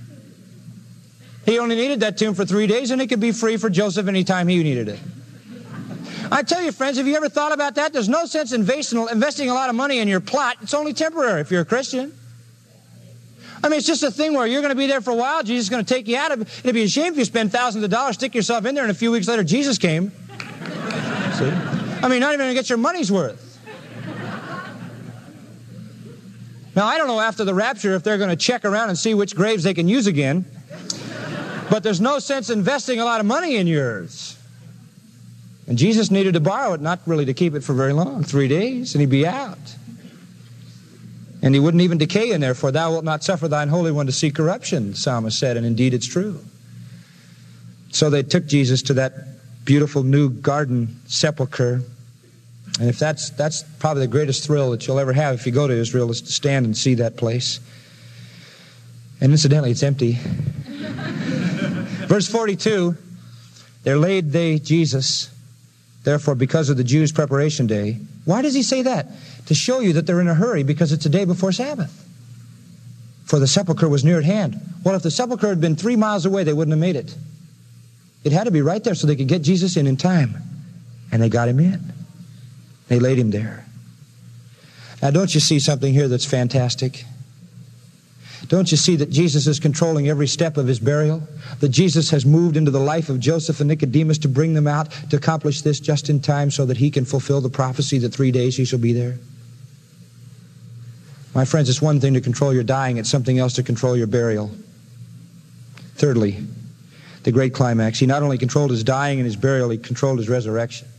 He only needed that tomb for three days, and it could be free for Joseph anytime he needed it. I tell you, friends, have you ever thought about that? There's no sense in investing a lot of money in your plot. It's only temporary if you're a Christian. I mean, it's just a thing where you're going to be there for a while. Jesus is going to take you out of it. It'd be a shame if you spend thousands of dollars, stick yourself in there, and a few weeks later, Jesus came. See? I mean, not even going to get your money's worth. Now, I don't know after the rapture if they're going to check around and see which graves they can use again. But there's no sense investing a lot of money in yours. And Jesus needed to borrow it, not really to keep it for very long, three days, and he'd be out. And he wouldn't even decay in there, for thou wilt not suffer thine Holy One to see corruption, the psalmist said, and indeed it's true. So they took Jesus to that beautiful new garden sepulcher. And if that's that's probably the greatest thrill that you'll ever have if you go to Israel, is to stand and see that place. And incidentally, it's empty. Verse forty-two, there laid they Jesus Therefore, because of the Jews' preparation day, why does he say that? To show you that they're in a hurry because it's a day before Sabbath. For the sepulchre was near at hand. Well, if the sepulchre had been three miles away, they wouldn't have made it. It had to be right there so they could get Jesus in in time. And they got him in. They laid him there. Now, don't you see something here that's fantastic? Don't you see that Jesus is controlling every step of his burial? That Jesus has moved into the life of Joseph and Nicodemus to bring them out, to accomplish this just in time so that he can fulfill the prophecy that three days he shall be there? My friends, it's one thing to control your dying, it's something else to control your burial. Thirdly, the great climax. He not only controlled his dying and his burial, he controlled his resurrection.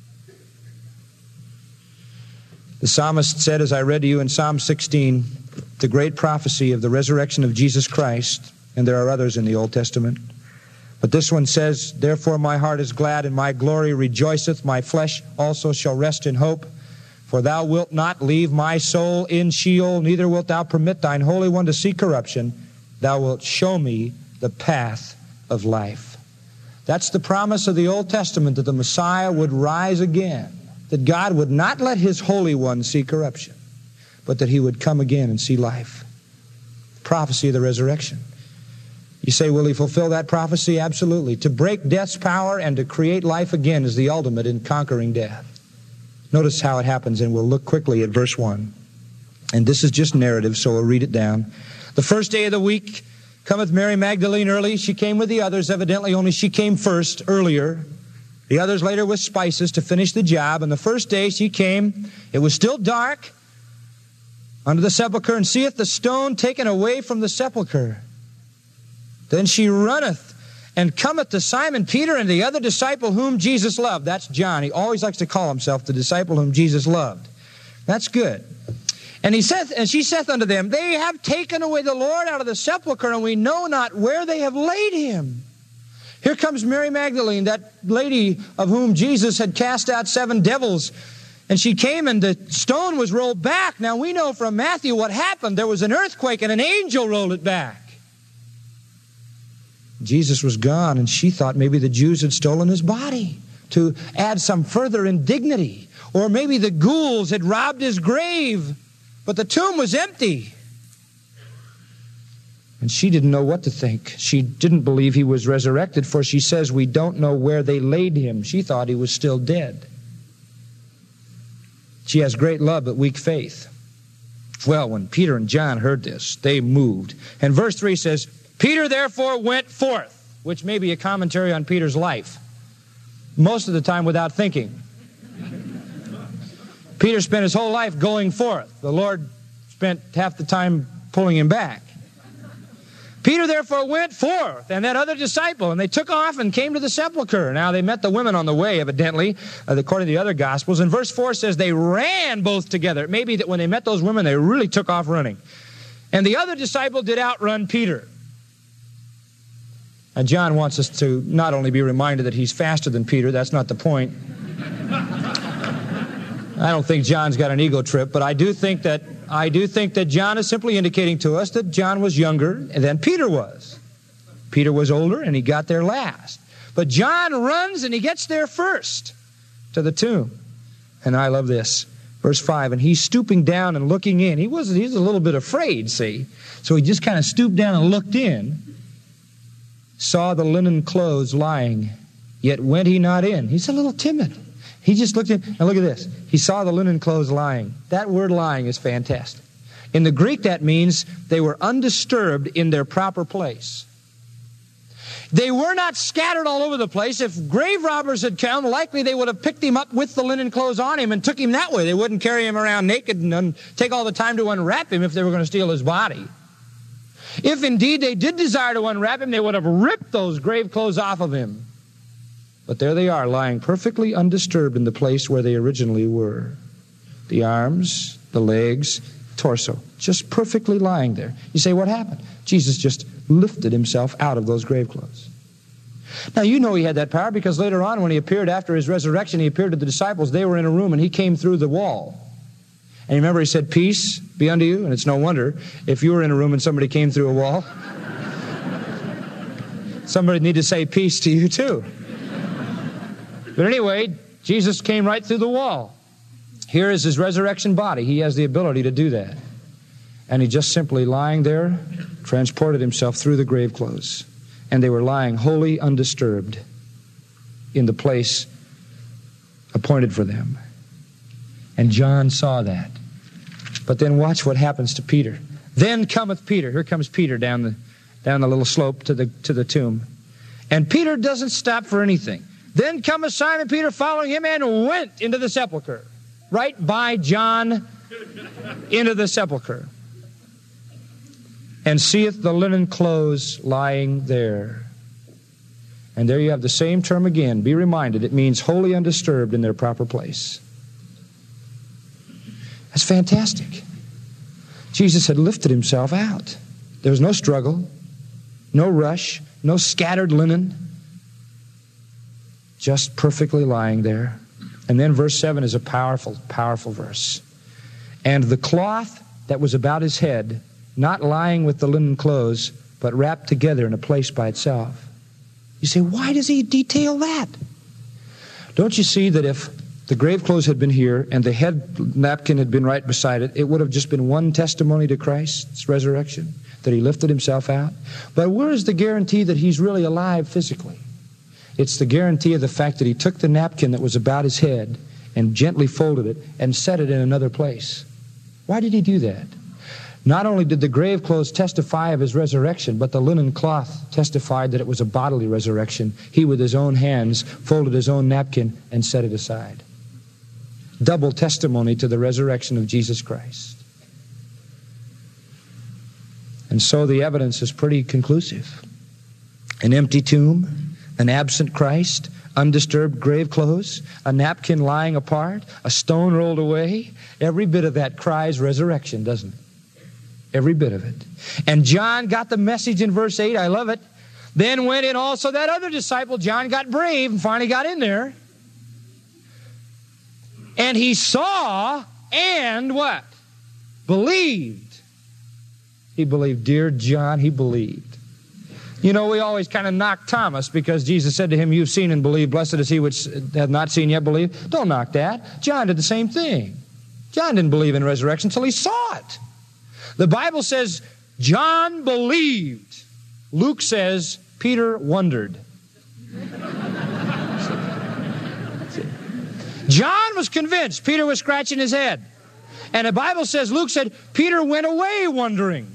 The psalmist said, as I read to you in Psalm sixteen, the great prophecy of the resurrection of Jesus Christ, and there are others in the Old Testament. But this one says, therefore my heart is glad and my glory rejoiceth, my flesh also shall rest in hope. For thou wilt not leave my soul in Sheol, neither wilt thou permit thine Holy One to see corruption. Thou wilt show me the path of life. That's the promise of the Old Testament, that the Messiah would rise again, that God would not let his Holy One see corruption, but that he would come again and see life. Prophecy of the resurrection. You say, will he fulfill that prophecy? Absolutely. To break death's power and to create life again is the ultimate in conquering death. Notice how it happens, and we'll look quickly at verse one. And this is just narrative, so we'll read it down. The first day of the week cometh Mary Magdalene early. She came with the others, evidently only she came first, earlier. The others later with spices to finish the job. And the first day she came, it was still dark, unto the sepulchre, and seeth the stone taken away from the sepulchre. Then she runneth and cometh to Simon Peter and the other disciple whom Jesus loved. That's John. He always likes to call himself the disciple whom Jesus loved. That's good. And he saith, and she saith unto them, they have taken away the Lord out of the sepulchre, and we know not where they have laid him. Here comes Mary Magdalene, that lady of whom Jesus had cast out seven devils. And she came and the stone was rolled back. Now we know from Matthew what happened. There was an earthquake and an angel rolled it back. Jesus was gone, and she thought maybe the Jews had stolen his body to add some further indignity. Or maybe the ghouls had robbed his grave, but the tomb was empty. And she didn't know what to think. She didn't believe he was resurrected, for she says, we don't know where they laid him. She thought he was still dead. She has great love but weak faith. Well, when Peter and John heard this, they moved. And verse three says, Peter therefore went forth, which may be a commentary on Peter's life, most of the time without thinking. Peter spent his whole life going forth. The Lord spent half the time pulling him back. Peter therefore went forth, and that other disciple, and they took off and came to the sepulchre. Now they met the women on the way, evidently, according to the other Gospels. And verse four says they ran both together. It may be that when they met those women, they really took off running. And the other disciple did outrun Peter. And John wants us to not only be reminded that he's faster than Peter, that's not the point. I don't think John's got an ego trip, but I do think that I do think that John is simply indicating to us that John was younger than Peter was. Peter was older, and he got there last. But John runs, and he gets there first to the tomb. And I love this. Verse five, and he's stooping down and looking in. He was, he was a little bit afraid, see? So he just kind of stooped down and looked in, saw the linen clothes lying, yet went he not in. He's a little timid. He just looked in, and look at this. He saw the linen clothes lying. That word lying is fantastic. In the Greek, that means they were undisturbed in their proper place. They were not scattered all over the place. If grave robbers had come, likely they would have picked him up with the linen clothes on him and took him that way. They wouldn't carry him around naked and un- take all the time to unwrap him if they were going to steal his body. If indeed they did desire to unwrap him, they would have ripped those grave clothes off of him. But there they are, lying perfectly undisturbed in the place where they originally were. The arms, the legs, torso, just perfectly lying there. You say, what happened? Jesus just lifted himself out of those grave clothes. Now, you know he had that power because later on when he appeared after his resurrection, he appeared to the disciples. They were in a room, and he came through the wall. And remember, he said, peace be unto you. And it's no wonder if you were in a room and somebody came through a wall, somebody need to say peace to you too. But anyway, Jesus came right through the wall. Here is his resurrection body. He has the ability to do that. And he just simply lying there, transported himself through the grave clothes. And they were lying wholly undisturbed in the place appointed for them. And John saw that. But then watch what happens to Peter. Then cometh Peter. Here comes Peter down the down the little slope to the to the tomb. And Peter doesn't stop for anything. Then cometh Simon Peter following him and went into the sepulchre. Right by John into the sepulchre. And seeth the linen clothes lying there. And there you have the same term again. Be reminded, it means wholly undisturbed in their proper place. That's fantastic. Jesus had lifted himself out. There was no struggle, no rush, no scattered linen. Just perfectly lying there. And then verse seven is a powerful, powerful verse. And the cloth that was about his head, not lying with the linen clothes, but wrapped together in a place by itself. You say, why does he detail that? Don't you see that if the grave clothes had been here and the head napkin had been right beside it, it would have just been one testimony to Christ's resurrection, that he lifted himself out? But where is the guarantee that he's really alive physically? It's the guarantee of the fact that he took the napkin that was about his head and gently folded it and set it in another place. Why did he do that? Not only did the grave clothes testify of his resurrection, but the linen cloth testified that it was a bodily resurrection. He, with his own hands, folded his own napkin and set it aside. Double testimony to the resurrection of Jesus Christ. And so the evidence is pretty conclusive. An empty tomb, an absent Christ, undisturbed grave clothes, a napkin lying apart, a stone rolled away. Every bit of that cries resurrection, doesn't it? Every bit of it. And John got the message in verse eight. I love it. Then went in also that other disciple. John got brave and finally got in there. And he saw and what? Believed. He believed. Dear John, he believed. You know, we always kind of knock Thomas because Jesus said to him, you've seen and believed. Blessed is he which hath not seen yet believed. Don't knock that. John did the same thing. John didn't believe in resurrection until he saw it. The Bible says John believed. Luke says Peter wondered. John was convinced. Peter was scratching his head. And the Bible says, Luke said, Peter went away wondering.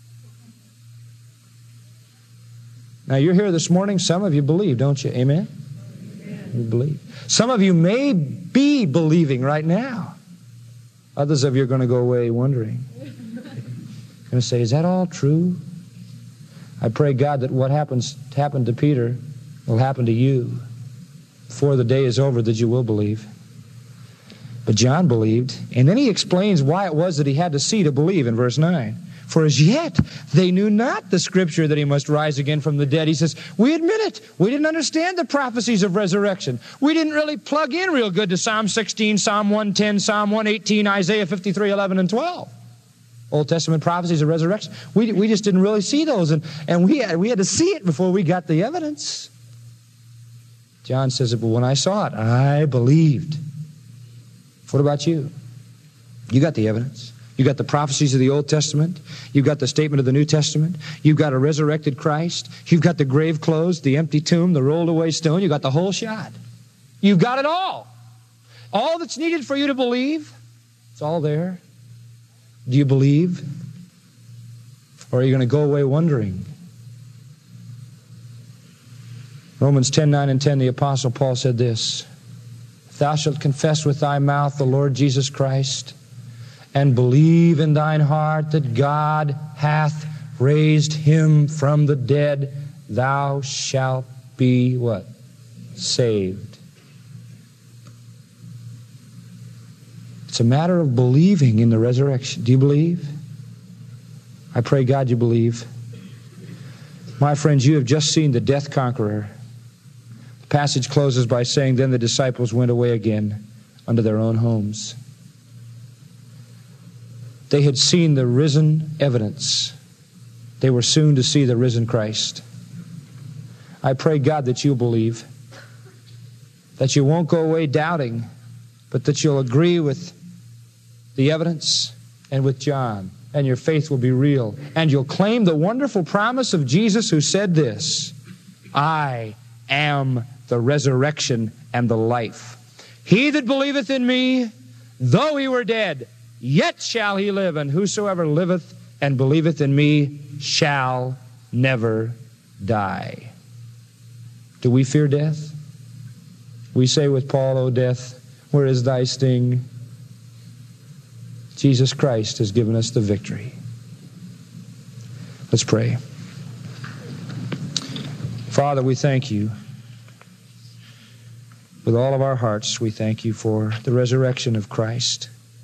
Now you're here this morning. Some of you believe, don't you? Amen? Amen. You believe. Some of you may be believing right now. Others of you are going to go away wondering. You're going to say, is that all true? I pray, God, that what happens happened to Peter will happen to you. Before the day is over, that you will believe. But John believed, and then he explains why it was that he had to see to believe in verse nine. For as yet they knew not the scripture that he must rise again from the dead. He says, we admit it. We didn't understand the prophecies of resurrection. We didn't really plug in real good to Psalm sixteen, Psalm one ten, Psalm one eighteen, Isaiah fifty-three, eleven, and twelve. Old Testament prophecies of resurrection. We, we just didn't really see those, and, and we, had, we had to see it before we got the evidence. John says, but when I saw it, I believed. What about you? You got the evidence. You got the prophecies of the Old Testament. You've got the statement of the New Testament. You've got a resurrected Christ. You've got the grave closed, the empty tomb, the rolled away stone. You've got the whole shot. You've got it all. All that's needed for you to believe, it's all there. Do you believe? Or are you going to go away wondering? Romans ten, nine, and ten, the Apostle Paul said this, if thou shalt confess with thy mouth the Lord Jesus Christ, and believe in thine heart that God hath raised him from the dead, thou shalt be what? Saved. It's a matter of believing in the resurrection. Do you believe? I pray, God, you believe. My friends, you have just seen the death conqueror. The passage closes by saying, then the disciples went away again unto their own homes. They had seen the risen evidence. They were soon to see the risen Christ. I pray, God, that you believe. that you won't go away doubting, but that you'll agree with the evidence and with John, and your faith will be real. And you'll claim the wonderful promise of Jesus, who said this, I am the resurrection and the life. He that believeth in me, though he were dead, yet shall he live, and whosoever liveth and believeth in me shall never die. Do we fear death? We say with Paul, O death, where is thy sting? Jesus Christ has given us the victory. Let's pray. Father, we thank you. With all of our hearts, we thank you for the resurrection of Christ.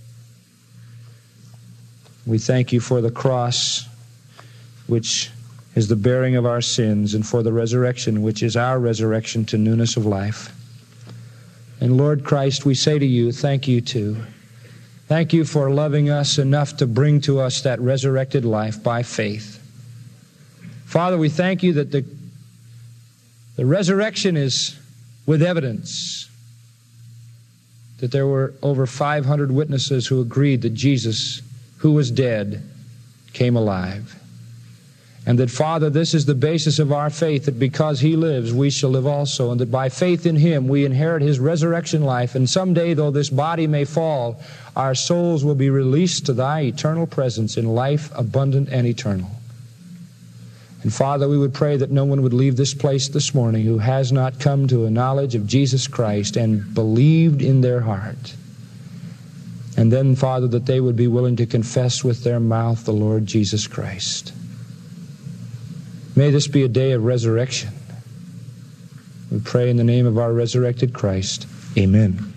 We thank you for the cross, which is the bearing of our sins, and for the resurrection, which is our resurrection to newness of life. And Lord Christ, we say to you, thank you too. Thank you for loving us enough to bring to us that resurrected life by faith. Father, we thank you that the, the resurrection is with evidence, that there were over five hundred witnesses who agreed that Jesus, who was dead, came alive. And that, Father, this is the basis of our faith, that because He lives, we shall live also, and that by faith in Him we inherit His resurrection life, and someday, though this body may fall, our souls will be released to Thy eternal presence in life abundant and eternal. And Father, we would pray that no one would leave this place this morning who has not come to a knowledge of Jesus Christ and believed in their heart. And then, Father, that they would be willing to confess with their mouth the Lord Jesus Christ. May this be a day of resurrection. We pray in the name of our resurrected Christ. Amen.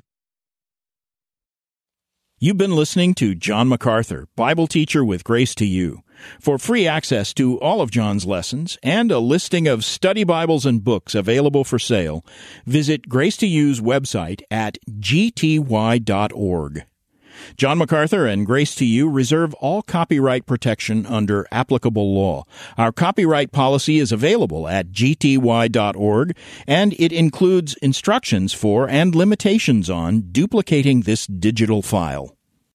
You've been listening to John MacArthur, Bible teacher with Grace to You. For free access to all of John's lessons and a listing of study Bibles and books available for sale, visit Grace to You's website at g t y dot org. John MacArthur and Grace to You reserve all copyright protection under applicable law. Our copyright policy is available at g t y dot org, and it includes instructions for and limitations on duplicating this digital file.